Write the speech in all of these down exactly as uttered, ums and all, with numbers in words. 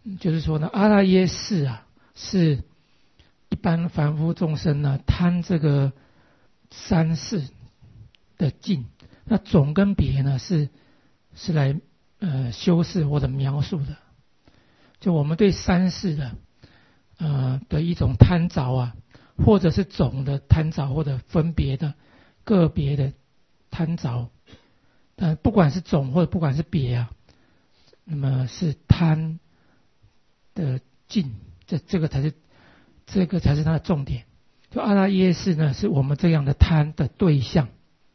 就是说呢，阿拉耶识啊，是一般凡夫众生呢贪这个三世的境，那总跟别呢是是来呃修饰或者描述的。就我们对三世的呃的一种贪着啊，或者是总的贪着，或者分别的个别的贪着，但不管是总或者不管是别啊，那么是贪的境，这这个才是这个才是它的重点。就阿拉耶识呢，是我们这样的贪的对象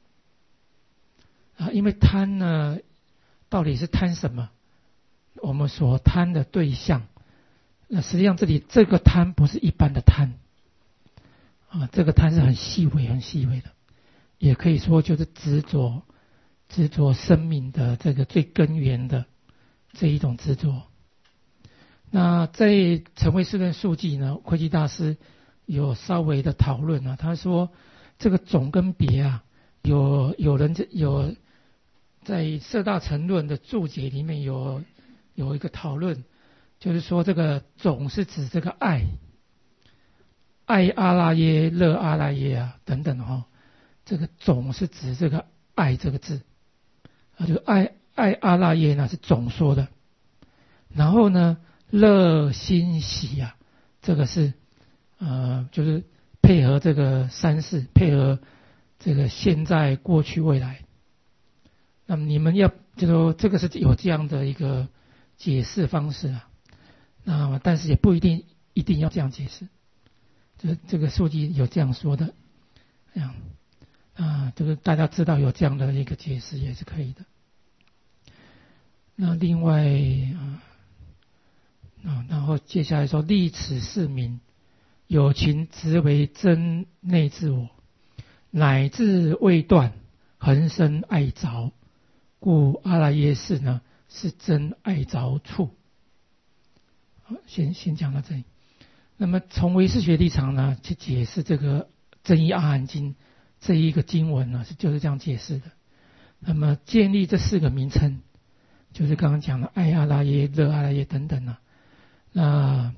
啊，因为贪呢，到底是贪什么？我们所贪的对象，那实际上这里这个贪不是一般的贪啊，这个贪是很细微、很细微的，也可以说就是执着、执着生命的这个最根源的这一种执着。那在《成为世论述记》呢，慧基大师有稍微的讨论啊，他说这个总跟别啊，有有人有在《色大乘论》的注解里面有有一个讨论，就是说这个总是指这个爱，爱阿拉耶、乐阿拉耶啊等等哈、哦，这个总是指这个爱这个字啊，就是爱爱阿拉耶呢是总说的，然后呢乐欣喜啊，这个是呃就是配合这个三世，配合这个现在、过去、未来。那么你们要就说这个是有这样的一个解释方式啊，那但是也不一定一定要这样解释，就是这个书记有这样说的，这样啊，这个大家知道有这样的一个解释也是可以的。那另外啊，啊然后接下来说立此世名，有情直为真内自我，乃至未断，恒生爱着，故阿拉耶识呢是真爱着处。好，先先讲到这里。那么从唯识学立场呢，去解释这个真义阿含经这一个经文呢，是就是这样解释的。那么建立这四个名称，就是刚刚讲的爱阿拉耶、乐阿拉耶等等啊。那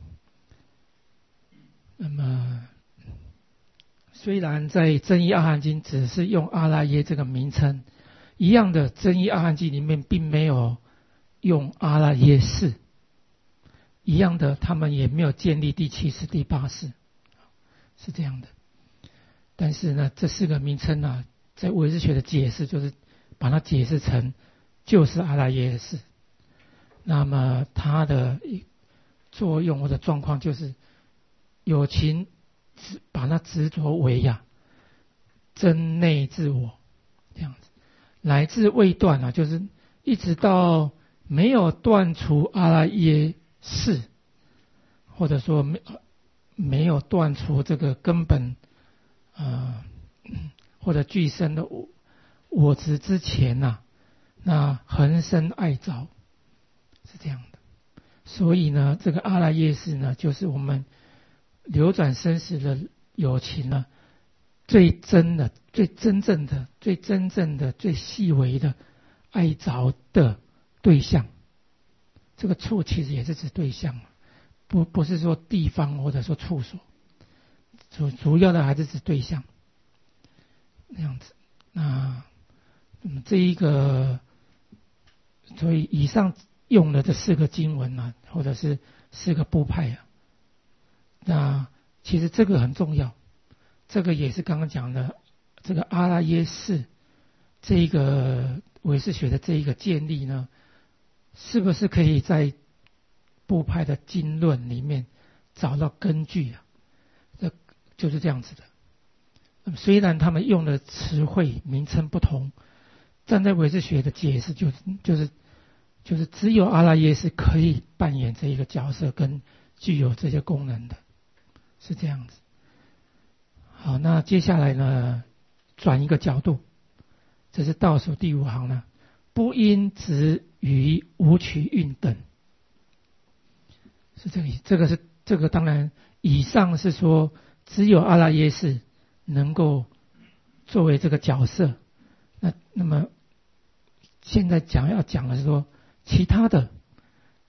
那么虽然在真义阿含经只是用阿拉耶这个名称，一样的真义阿含经里面并没有用阿拉耶识，一样的他们也没有建立第七识、第八识，是这样的。但是呢，这四个名称啊，在唯识学的解释就是把它解释成就是阿拉耶识。那么它的作用或者状况就是有情把它执着为呀、啊、真内自我这样子，乃至未断啊，就是一直到没有断除阿拉耶识，或者说没没有断除这个根本呃或者具身的我我执之前呐、啊，那恒生爱着是这样的。所以呢，这个阿拉耶识呢，就是我们流转生死的有情呢，最真的、最真正的、最真正的、最细微的爱着的对象。这个处其实也是指对象，不不是说地方或者说处所，主主要的还是指对象。那样子，那嗯这一个，所以以上用的这四个经文啊，或者是四个部派啊，那其实这个很重要，这个也是刚刚讲的这个阿拉耶识这一个唯识学的这一个建立呢，是不是可以在部派的经论里面找到根据啊？这就是这样子的。虽然他们用的词汇名称不同，站在唯识学的解释就是就是就是只有阿拉耶识可以扮演这一个角色跟具有这些功能的，是这样子。好，那接下来呢，转一个角度，这是倒数第五行呢，不因执于无取运等，是这里，这个是这个当然以上是说只有阿拉耶识能够作为这个角色，那那么现在讲要讲的是说其他的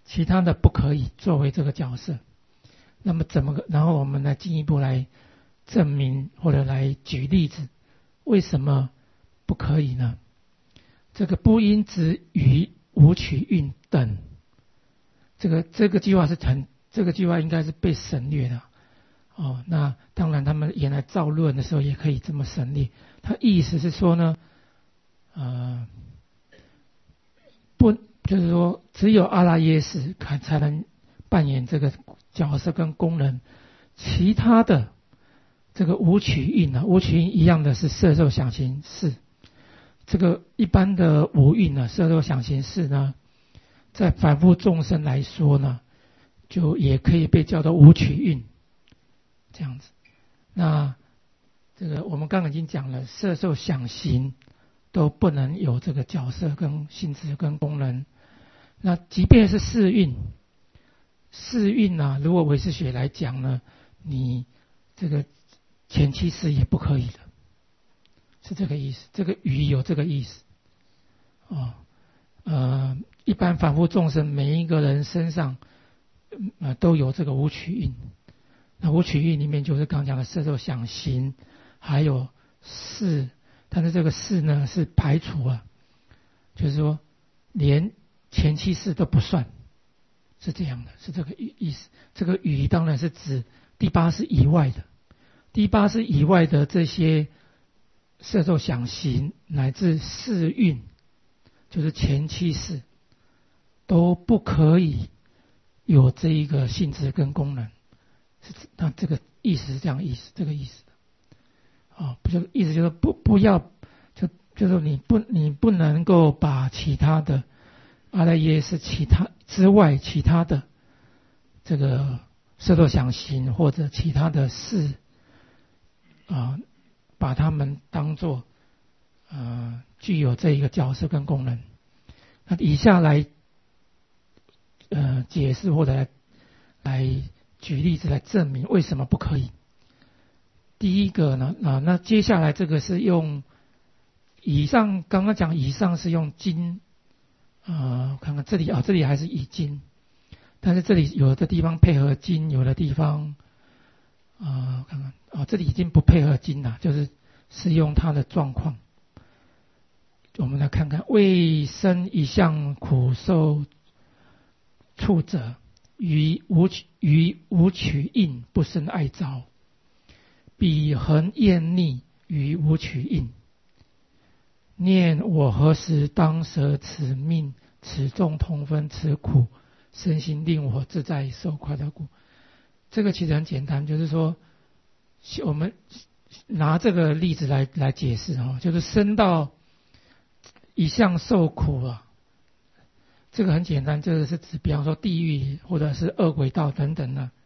其他的不可以作为这个角色。那么怎么个？然后我们来进一步来证明或者来举例子，为什么不可以呢？这个不应指与武曲韵等，这个这个句话是很，这个句话应该是被省略的。哦，那当然他们原来造论的时候也可以这么省略。他意思是说呢，呃，不，就是说只有阿拉耶识才才能扮演这个角色跟功能，其他的这个武曲韵呢，武曲韵一样的是色受想行识。这个一般的五蕴呢，色受想行识呢，在凡夫众生来说呢，就也可以被叫做武曲韵，这样子。那这个我们刚刚已经讲了，色受想行都不能有这个角色跟性质跟功能。那即便是四蕴，四蕴啊，如果唯识学来讲呢，你这个前七识也不可以的。是这个意思，这个语有这个意思，哦，呃，一般凡夫众生每一个人身上，呃，都有这个五曲韵。那五曲韵里面就是刚讲的色受想行，还有识，但是这个识呢是排除啊，就是说连前七识都不算，是这样的，是这个意思。这个语当然是指第八识以外的，第八识以外的这些。色受想行乃至四蕴，就是前七识，都不可以有这一个性质跟功能。是，那这个意思是这样意思，这个意思的。哦，不就意思就是不不要，就就是你不你不能够把其他的阿赖耶识其他之外其他的这个色受想行或者其他的事啊。把它们当作呃具有这一个角色跟功能。那以下来呃解释或者来来举例子来证明为什么不可以。第一个呢啊，那接下来这个是用以上刚刚讲以上是用经，呃看看这里啊，这里还是以经，但是这里有的地方配合经，有的地方。呃，看看哦，这里已经不配合经了，就是是用它的状况。我们来看看，未生一向苦受处者，于无取于无取应不生爱着，彼恒厌逆于无取应，念我何时当舍此命，此众同分此苦，身心令我自在受快乐故。这个其实很简单，就是说，我们拿这个例子来来解释啊，就是生到一向受苦啊，这个很简单，这个是指比方说地狱或者是恶鬼道等等呢，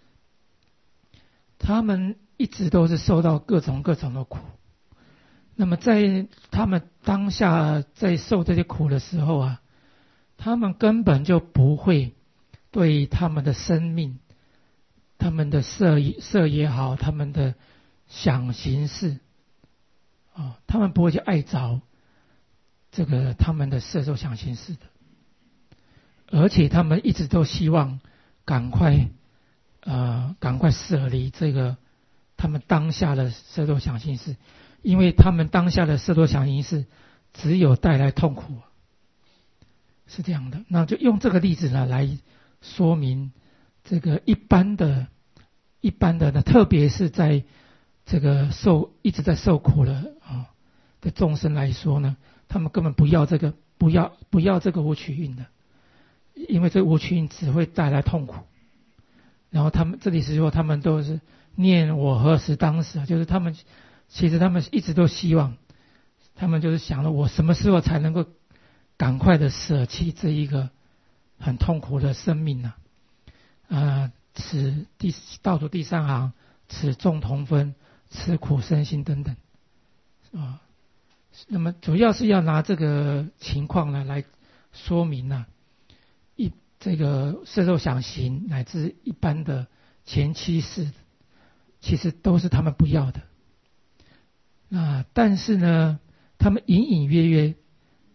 他们一直都是受到各种各种的苦。那么在他们当下在受这些苦的时候啊，他们根本就不会对他们的生命。他们的色色也好，他们的想行识，哦，他们不会去爱着这个他们的色受想行识的，而且他们一直都希望赶快呃赶快舍离这个他们当下的色受想行识，因为他们当下的色受想行识只有带来痛苦，是这样的。那就用这个例子呢来说明。这个一般的、一般的呢，特别是在这个受一直在受苦的啊的众生来说呢，他们根本不要这个，不要不要这个无取运的，因为这个无取运只会带来痛苦。然后他们这里是说，他们都是念我何时当时啊，就是他们其实他们一直都希望，他们就是想了我什么时候才能够赶快的舍弃这一个很痛苦的生命呢、啊？呃，此第倒数第三行，此众同分，此苦身心等等，啊，那么主要是要拿这个情况呢来说明呢、啊，一这个色受想行乃至一般的前七识，其实都是他们不要的。那但是呢，他们隐隐约约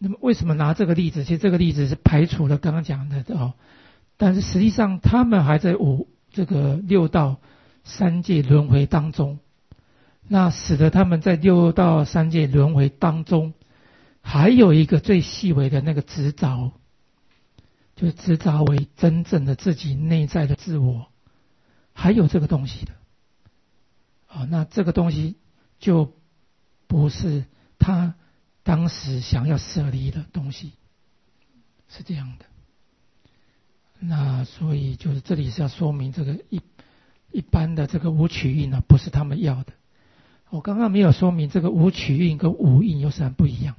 那么为什么拿这个例子？其实这个例子是排除了刚刚讲的哦，但是实际上他们还在五这个六道三界轮回当中，那使得他们在六道三界轮回当中，还有一个最细微的那个执着，就是执着为真正的自己内在的自我，还有这个东西的。啊，那这个东西就不是他当时想要舍离的东西，是这样的。那所以就是这里是要说明这个一一般的这个五取印呢，不是他们要的。我刚刚没有说明这个五取印跟五印有什么不一样。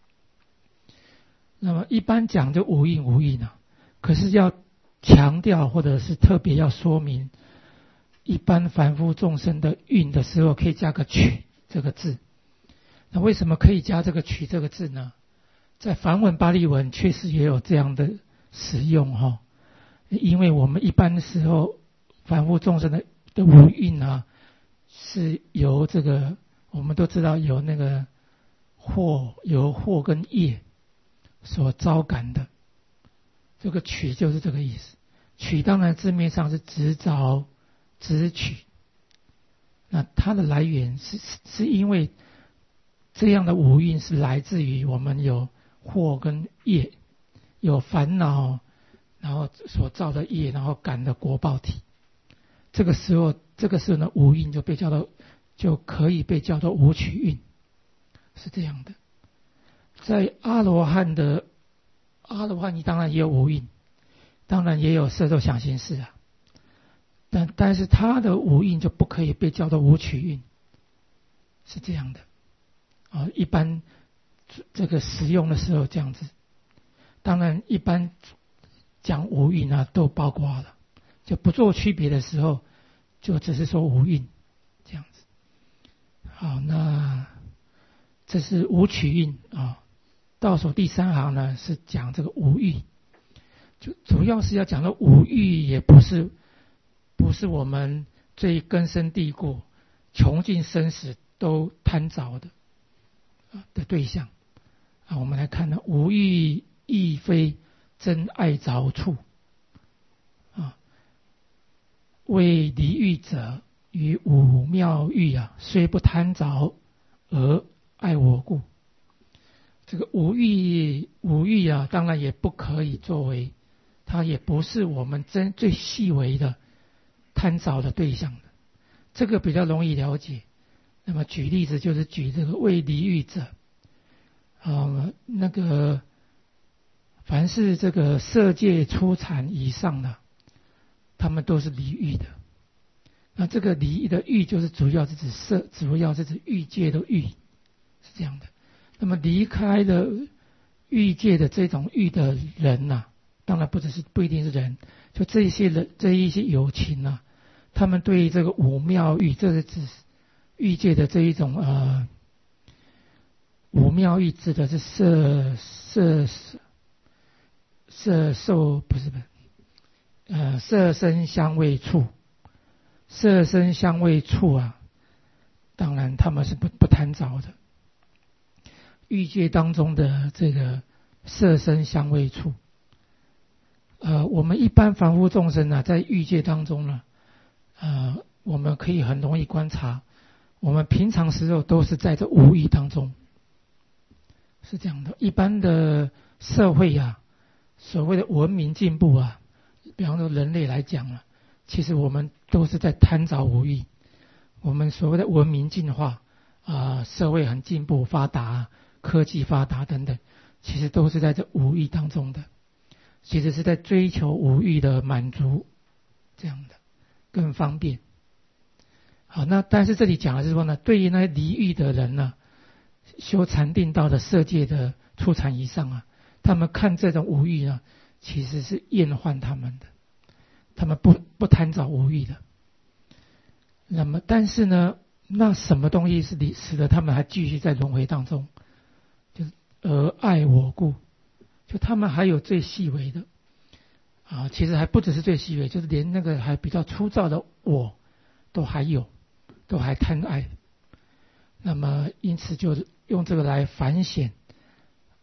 那么一般讲就五印五印啊，可是要强调或者是特别要说明，一般凡夫众生的印的时候可以加个取这个字。那为什么可以加这个取这个字呢？在梵文巴利文确实也有这样的使用哈、哦，因为我们一般的时候凡夫众生的的五蕴啊，是由这个我们都知道有那个惑由惑跟业所招感的，这个取就是这个意思。取当然字面上是执着执取，那它的来源是是因为这样的五蕴是来自于我们有惑跟业，有烦恼，然后所造的业，然后感的果报体。这个时候，这个时候呢，五蕴就被叫做，就可以被叫做五取蕴，是这样的。在阿罗汉的阿罗汉，你当然也有五蕴，当然也有色受想行识啊，但但是他的五蕴就不可以被叫做五取蕴，是这样的。啊，一般这个使用的时候这样子，当然一般讲五蕴啊都包括了，就不做区别的时候，就只是说五蕴这样子。好，那这是五取蕴啊。倒数第三行呢是讲这个五欲，就主要是要讲的五欲，也不是不是我们最根深蒂固、穷尽生死都贪着的的对象啊。我们来看呢，五欲亦非真爱着处啊，为离欲者于五妙欲啊，虽不贪着而爱我故。这个五欲五欲啊，当然也不可以作为，它也不是我们真最细微的贪着的对象的，这个比较容易了解。那么举例子就是举这个为离欲者，呃，那个凡是这个色界初禅以上的，他们都是离欲的。那这个离的欲就是主要是指色，主要是指欲界的欲，是这样的。那么离开了欲界的这种欲的人呐、啊，当然不只是不一定是人，就这一些人这一些有情啊，他们对这个五妙欲，这是指欲界的这一种呃五妙欲，指的是色色色受不是不是呃色声香味触，色声香味触啊，当然他们是不不贪着的。欲界当中的这个色声香味触，呃，我们一般凡夫众生呢、啊，在欲界当中呢，呃，我们可以很容易观察，我们平常时候都是在这五欲当中，是这样的。一般的社会啊，所谓的文明进步啊，比方说人类来讲啊，其实我们都是在贪着五欲。我们所谓的文明进化啊、呃，社会很进步发达，科技发达等等，其实都是在这五欲当中的，其实是在追求五欲的满足，这样的更方便。好，那但是这里讲的是说呢，对于那些离欲的人呢，修禅定道的色界的初禅以上啊，他们看这种五欲呢，其实是厌患他们的，他们不不贪着五欲的。那么但是呢，那什么东西是使得他们还继续在轮回当中？就是而爱我故，就他们还有最细微的啊，其实还不只是最细微，就是连那个还比较粗糙的我都还有，都还贪爱。那么因此就用这个来反显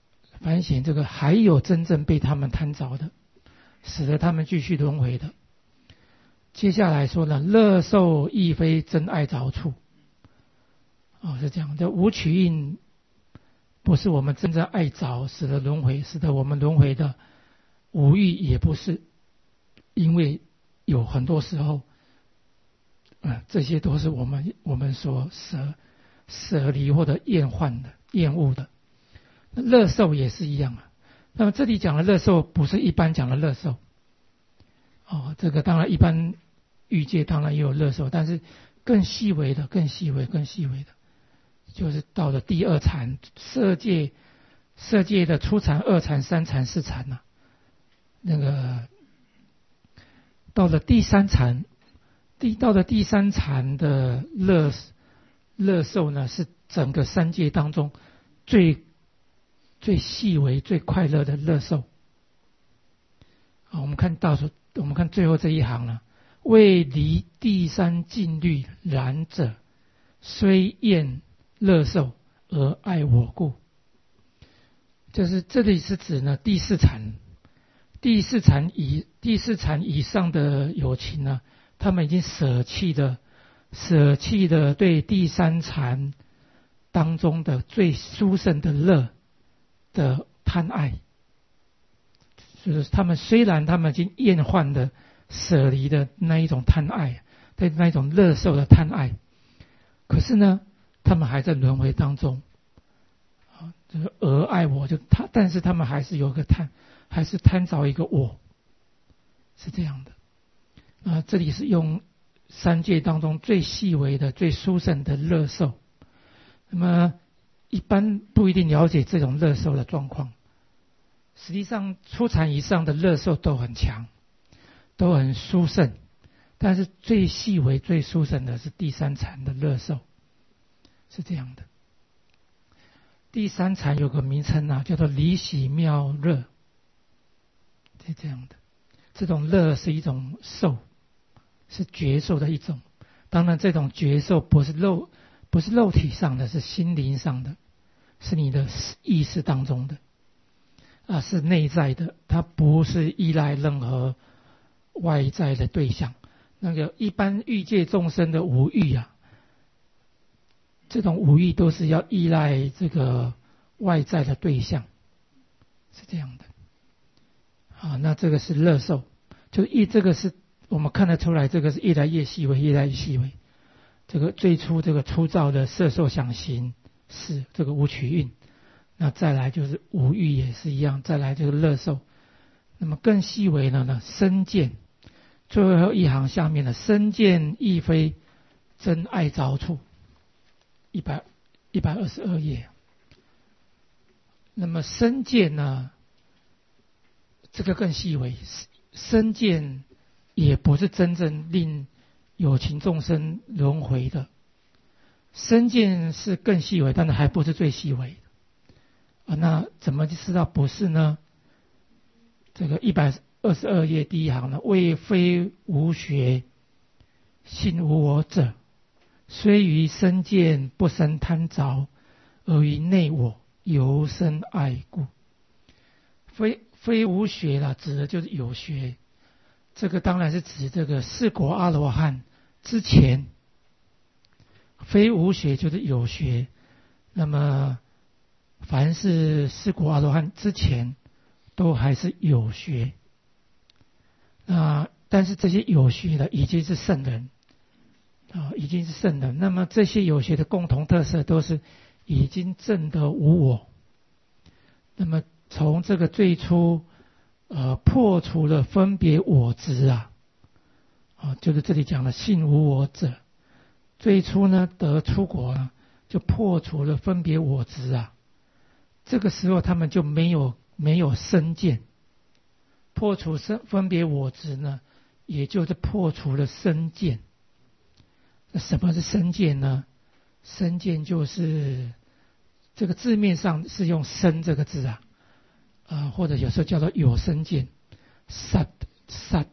反省这个还有真正被他们贪着的，使得他们继续轮回的。接下来说呢，乐受亦非真爱着处。哦，是这样的，无取印不是我们真正爱着使得轮回，使得我们轮回的。五欲也不是，因为有很多时候，呃，这些都是我们我们所舍舍离或者厌患的、厌恶的。乐受也是一样啊。那么这里讲的乐受不是一般讲的乐受，哦，这个当然一般欲界当然也有乐受，但是更细微的、更细微、更细微的，就是到了第二禅，色界色界的初禅、二禅、三禅、四禅呐、啊。那个到了第三禅，第到了第三禅的乐乐受呢，是整个三界当中最最细微、最快乐的乐受。好，我们看倒数，我们看最后这一行了。为离第三禁律然者，虽厌乐受而爱我故。就是这里是指呢第四禅。第四禅以第四禅以上的有情呢，他们已经舍弃了舍弃了对第三禅当中的最殊胜的乐的贪爱，就是他们虽然他们已经厌患的舍离的那一种贪爱，对那一种乐受的贪爱，可是呢，他们还在轮回当中，啊，就是而爱我，就他，但是他们还是有个贪。还是贪着一个我，是这样的。啊，这里是用三界当中最细微的、最殊胜的乐受。那么一般不一定了解这种乐受的状况。实际上，初禅以上的乐受都很强，都很殊胜，但是最细微、最殊胜的是第三禅的乐受，是这样的。第三禅有个名称啊，叫做离喜妙乐。是这样的，这种乐是一种受，是觉受的一种。当然，这种觉受不是肉，不是肉体上的，是心灵上的，是你的意识当中的，啊，是内在的，它不是依赖任何外在的对象。那个一般欲界众生的五欲啊，这种五欲都是要依赖这个外在的对象，是这样的。啊，那这个是乐受，就一这个是我们看得出来，这个是越来越细微，越来越细微。这个最初这个粗糙的色受想行识，这个无取印，那再来就是五欲也是一样，再来这个乐受。那么更细微的呢，身见，最后一行下面的身见亦非真爱着处，一百一百二十二页。那么身见呢？这个更细微，身见也不是真正令有情众生轮回的，身见是更细微，但是还不是最细微的啊。那怎么知道不是呢？这个一百二十二页第一行呢，为非无学，信无我者，虽于身见不生贪着，而于内我由生爱故。非非无学啦，指的就是有学。这个当然是指这个四果阿罗汉之前，非无学就是有学。那么凡是四果阿罗汉之前，都还是有学。那但是这些有学的已经是圣人啊，已经是圣人。那么这些有学的共同特色都是已经证得无我。那么从这个最初，呃，破除了分别我执啊，啊，就是这里讲的信无我者。最初呢，得出国啊，就破除了分别我执啊。这个时候他们就没有没有身见，破除身分别我执呢，也就是破除了身见。那什么是身见呢？身见就是这个字面上是用身这个字啊。啊，或者有时候叫做有身见 ，sat sat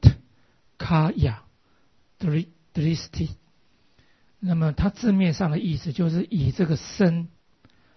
kaya dristi。那么它字面上的意思就是以这个身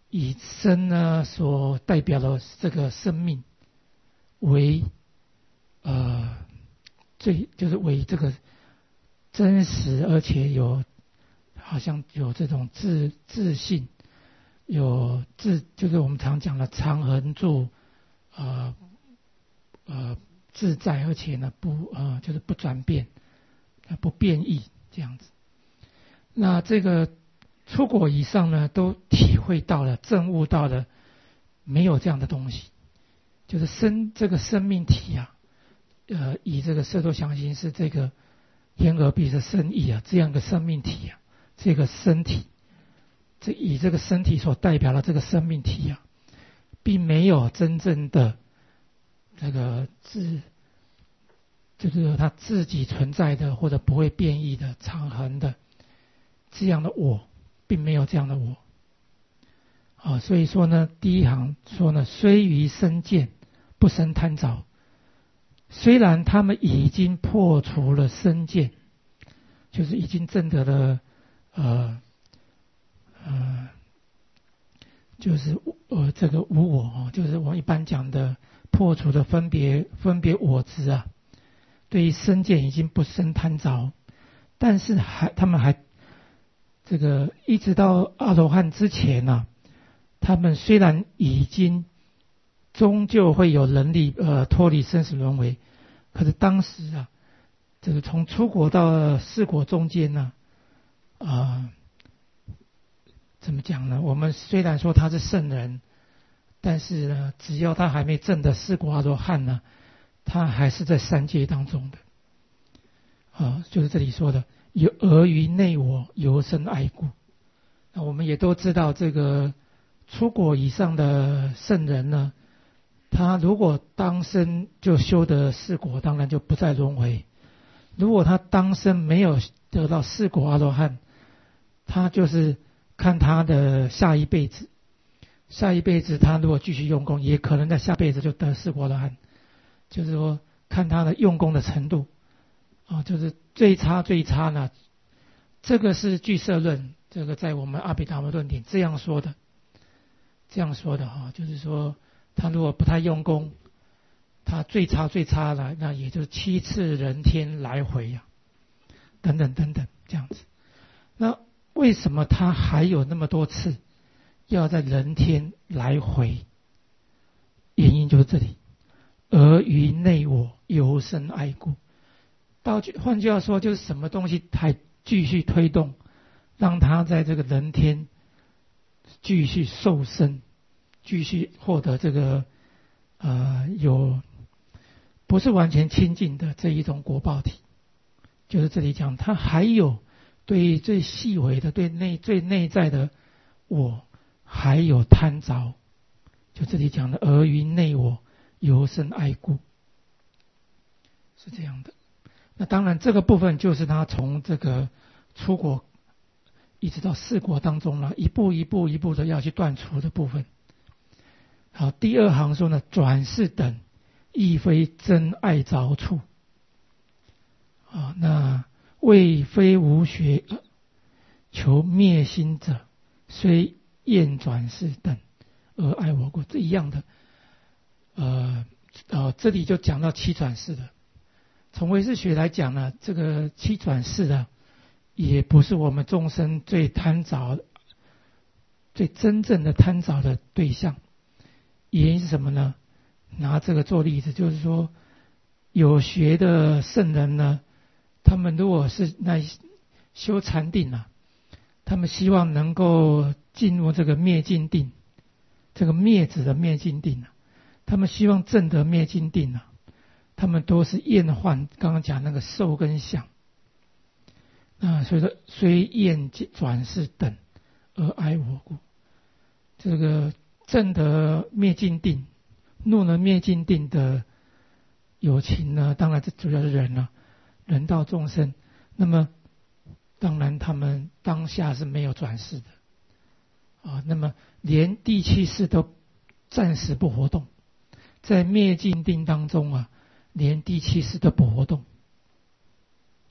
以身呢所代表的这个生命为呃最就是为这个真实，而且有好像有这种自自信，有自就是我们常讲的常恒住，呃呃自在，而且呢不呃就是不转变，不变异这样子。那这个出国以上呢，都体会到了、证悟到了，没有这样的东西，就是生这个生命体啊，呃，以这个色多详行是这个眼耳鼻的身意啊，这样的生命体啊，这个身体，这以这个身体所代表的这个生命体啊，并没有真正的这个自，就是它自己存在的或者不会变异的、长恒的这样的我。并没有这样的我，啊，所以说呢，第一行说呢，虽于身见，不生贪着。虽然他们已经破除了身见，就是已经证得了，呃，呃，就是呃这个无我啊，就是我们一般讲的破除的分别分别我执啊，对于身见已经不生贪着，但是还他们还。这个一直到阿罗汉之前呢、啊，他们虽然已经终究会有能力呃脱离生死轮回，可是当时啊，这个从出国到四国中间呢、啊，啊、呃，怎么讲呢？我们虽然说他是圣人，但是呢，只要他还没证的四国阿罗汉呢，他还是在三界当中的，啊，就是这里说的。有而于内我由生爱故，那我们也都知道，这个出国以上的圣人呢，他如果当生就修得四果，当然就不再轮回；如果他当生没有得到四果阿罗汉，他就是看他的下一辈子，下一辈子他如果继续用功，也可能在下辈子就得四果阿罗汉，就是说看他的用功的程度。啊，就是最差最差呢，这个是俱舍论，这个在我们阿毗达摩论点这样说的，这样说的哈，就是说他如果不太用功，他最差最差了，那也就是七次人天来回呀、啊，等等等等这样子。那为什么他还有那么多次要在人天来回？原因就是这里，而于内我由生爱故。到换句话说，就是什么东西还继续推动，让他在这个人天继续受生，继续获得这个呃有不是完全清净的这一种果报体。就是这里讲，他还有对最细微的、对内最内在的我还有贪着。就这里讲的，而于内我由生爱故，是这样的。那当然，这个部分就是他从这个出国一直到四国当中呢，一步一步一步的要去断除的部分。好，第二行说呢，转世等亦非真爱着处。啊，那为非无学求灭心者，虽厌转世等而爱我故，这一样的。呃呃，这里就讲到七转世的。从唯识学来讲呢，这个七转世的也不是我们众生最贪着、最真正的贪着的对象。原因是什么呢？拿这个做例子，就是说，有学的圣人呢，他们如果是那修禅定啊，他们希望能够进入这个灭尽定，这个灭指的灭尽定啊，他们希望证得灭尽定啊。他们都是厌患，刚刚讲那个受跟想，那所以说虽厌转世等而爱我故，这个证得灭尽定、入了灭尽定的有情呢，当然这主要是人了、啊，人道众生。那么当然他们当下是没有转世的啊，那么连第七世都暂时不活动，在灭尽定当中啊。连第七世都不活动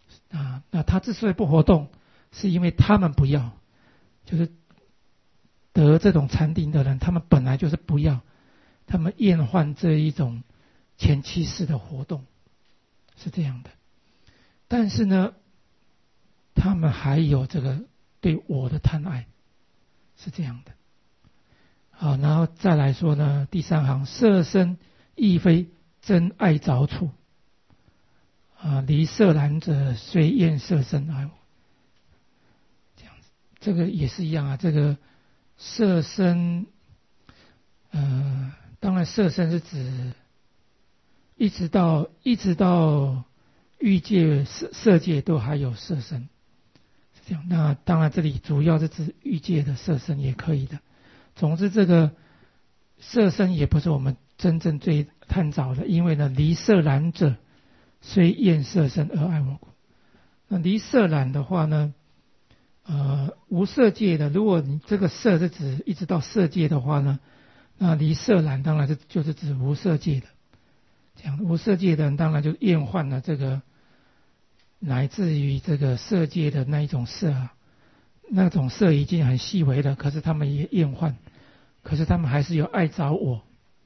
啊！那他之所以不活动，是因为他们不要，就是得这种禅定的人，他们本来就是不要，他们厌患这一种前期式的活动，是这样的。但是呢，他们还有这个对我的贪爱，是这样的。好，然后再来说呢，第三行，色身亦非真爱着处，啊，离色染者虽厌色身爱我，这样子，这个也是一样啊。这个色身，呃，当然色身是指一直到一直到欲界、色色界都还有色身，是这样。那当然这里主要是指欲界的色身也可以的。总之，这个色身也不是我们真正最探讨的，因为呢，离色染者虽厌色身而爱我故。那离色染的话呢，呃，无色界的，如果你这个色是指一直到色界的话呢，那离色染当然是就是指无色界的。这样，无色界的人当然就厌患了这个来自于这个色界的那一种色啊，那种色已经很细微了，可是他们也厌患，可是他们还是有爱着我。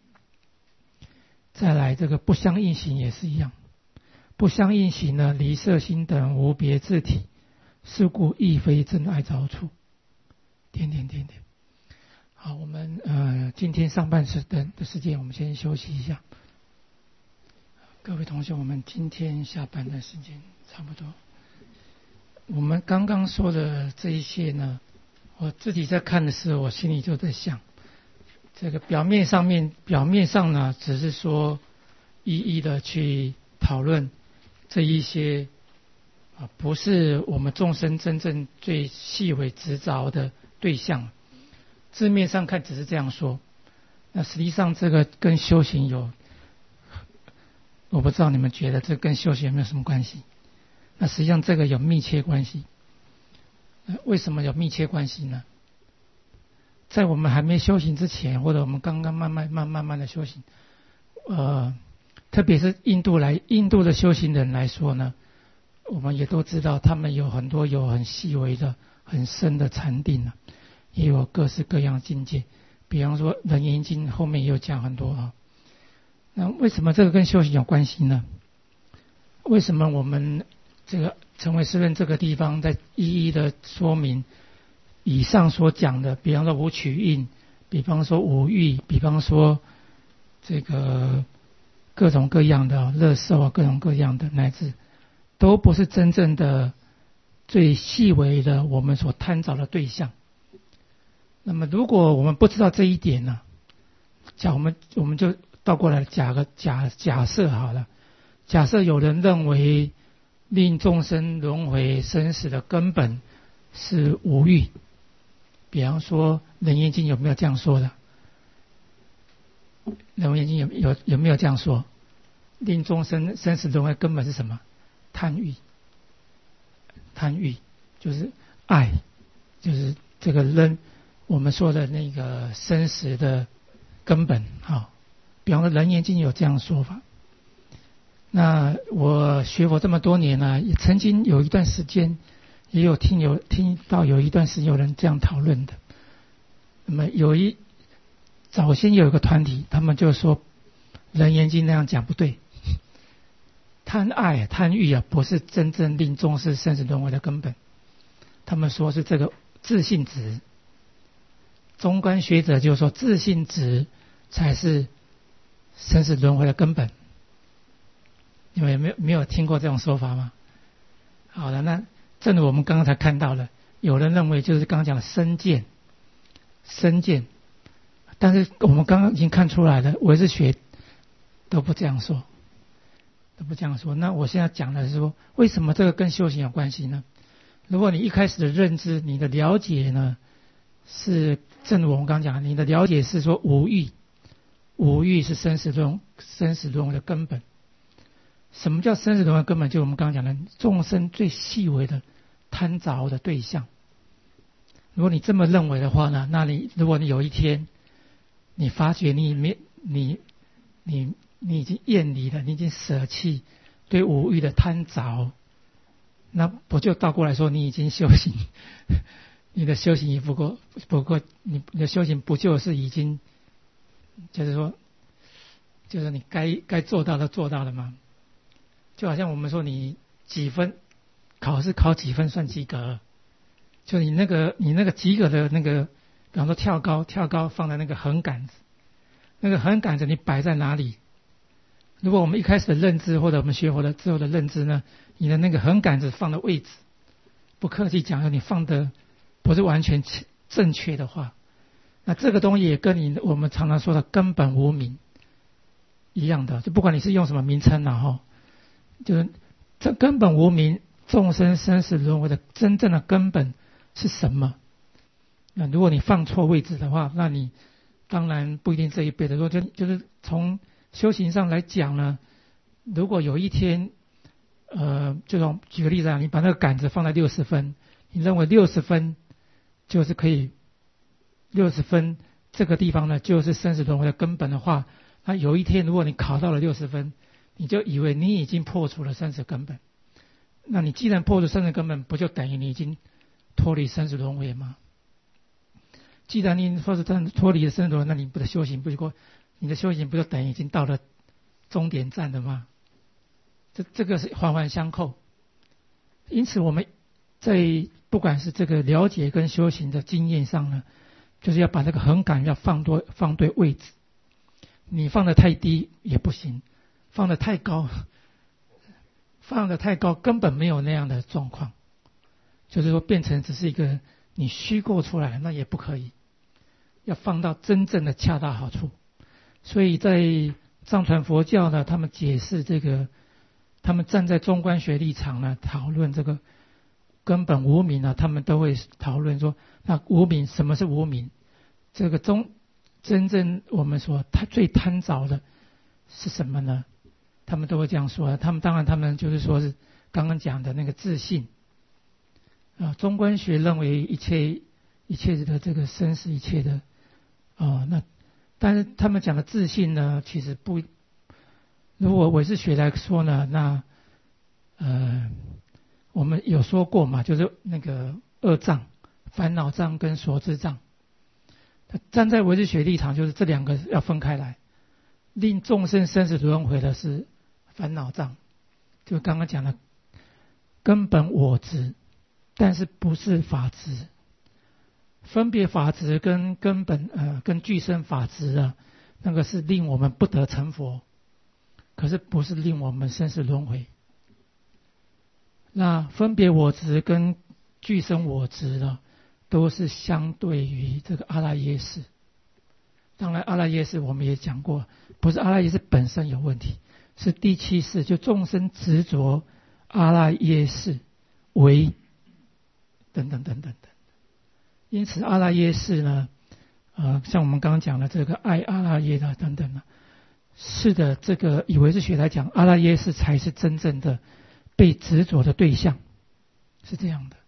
再来，这个不相应行也是一样，不相应行呢，离色心等无别自体，是故亦非真爱着处。点点点点。好，我们呃今天上半时的的时间，我们先休息一下。各位同学，我们今天下班的时间差不多。我们刚刚说的这一些呢，我自己在看的时候，我心里就在想，这个表面上面表面上呢，只是说一一的去讨论这一些啊，不是我们众生真正最细微执着的对象。字面上看只是这样说，那实际上这个跟修行有，我不知道你们觉得这跟修行有没有什么关系？那实际上这个有密切关系。呃、为什么有密切关系呢？在我们还没修行之前，或者我们刚刚慢慢慢慢慢的修行，呃，特别是印度来印度的修行人来说呢，我们也都知道，他们有很多有很细微的、很深的禅定啊，也有各式各样的境界。比方说《楞严经》后面也有讲很多啊。那为什么这个跟修行有关系呢？为什么我们这个成为师论这个地方在一一的说明以上所讲的，比方说五取印，比方说五欲，比方说这个各种各样的乐受啊，各种各样的，乃至都不是真正的最细微的我们所贪着的对象。那么如果我们不知道这一点呢，假我们我们就倒过来假个假假设好了，假设有人认为令众生轮回生死的根本是无欲，比方说《楞严经》有没有这样说的？《楞严经》有有有没有这样说？令众生生死轮回根本是什么？贪欲。贪欲就是爱，就是这个人我们说的那个生死的根本啊。比方说《楞严经》有这样说法。那我学佛这么多年呢、啊，也曾经有一段时间，也有听有听到有一段时间有人这样讨论的。那么有一早先有一个团体，他们就说《楞严经》那样讲不对，贪爱贪欲啊，不是真正令众生生死轮回的根本。他们说是这个自性执。中观学者就说自性执才是生死轮回的根本。你们有没有没有听过这种说法吗？好的，那正如我们刚刚才看到了，有人认为就是刚刚讲的身见，身见，但是我们刚刚已经看出来了，唯识学都不这样说，都不这样说。那我现在讲的是说，为什么这个跟修行有关系呢？如果你一开始的认知，你的了解呢，是正如我们刚刚讲的，你的了解是说无欲，无欲是生死轮生死轮回的根本。什么叫生死轮回根本？就我们刚刚讲的众生最细微的贪着的对象。如果你这么认为的话呢，那你如果你有一天你发觉你没你你你已经厌离了，你已经舍弃对五欲的贪着，那不就倒过来说你已经修行你的修行也不过不过你你的修行不就是已经就是说就是你该该做到的做到了吗？就好像我们说你几分考试考几分算及格，就你那个你那个及格的那个，比方说跳高跳高放在那个横杆子，那个横杆子你摆在哪里？如果我们一开始的认知或者我们学佛了之后的认知呢，你的那个横杆子放的位置，不客气讲，你放的不是完全正确的话，那这个东西也跟你我们常常说的根本无明一样的，就不管你是用什么名称然后就是这根本无明，众生生死轮回的真正的根本是什么？那如果你放错位置的话，那你当然不一定这一辈子。如果就就是从修行上来讲呢，如果有一天，呃，这种举个例子啊，你把那个杆子放在六十分，你认为六十分就是可以，六十分这个地方呢就是生死轮回的根本的话，那有一天如果你考到了六十分，你就以为你已经破除了生死根本。那你既然破除生死根本，不就等于你已经脱离生死轮回吗？既然你说是脱离了生死轮回，那你不的修行不过，你的修行不就等于已经到了终点站了吗？这这个是环环相扣。因此我们在不管是这个了解跟修行的经验上呢，就是要把这个横杆要放多放对位置。你放得太低也不行，放得太高，放得太高根本没有那样的状况，就是说变成只是一个你虚构出来，那也不可以，要放到真正的恰到好处。所以在藏传佛教呢，他们解释这个，他们站在中观学立场呢讨论这个根本无明啊，他们都会讨论说，那无明什么是无明？这个中真正我们所贪最贪着的是什么呢？他们都会这样说。他们当然他们就是说是刚刚讲的那个自信啊，中观学认为一切一切的这个生死一切的啊，那但是他们讲的自信呢，其实不，如果唯识学来说呢，那呃我们有说过嘛，就是那个二障，烦恼障跟所知障。站在唯识学立场，就是这两个要分开来，令众生生死轮回的是烦恼障，就刚刚讲的根本我执，但是不是法执。分别法执跟根本呃跟具身法执啊，那个是令我们不得成佛，可是不是令我们生死轮回。那分别我执跟具身我执呢，都是相对于这个阿赖耶识。当然阿赖耶识我们也讲过，不是阿赖耶识本身有问题，是第七识，就众生执着阿赖耶识为等等等等等。因此阿赖耶识呢，呃，像我们刚刚讲的这个爱阿赖耶的等等呢，是的，这个以唯识学来讲，阿赖耶识才是真正的被执着的对象，是这样的。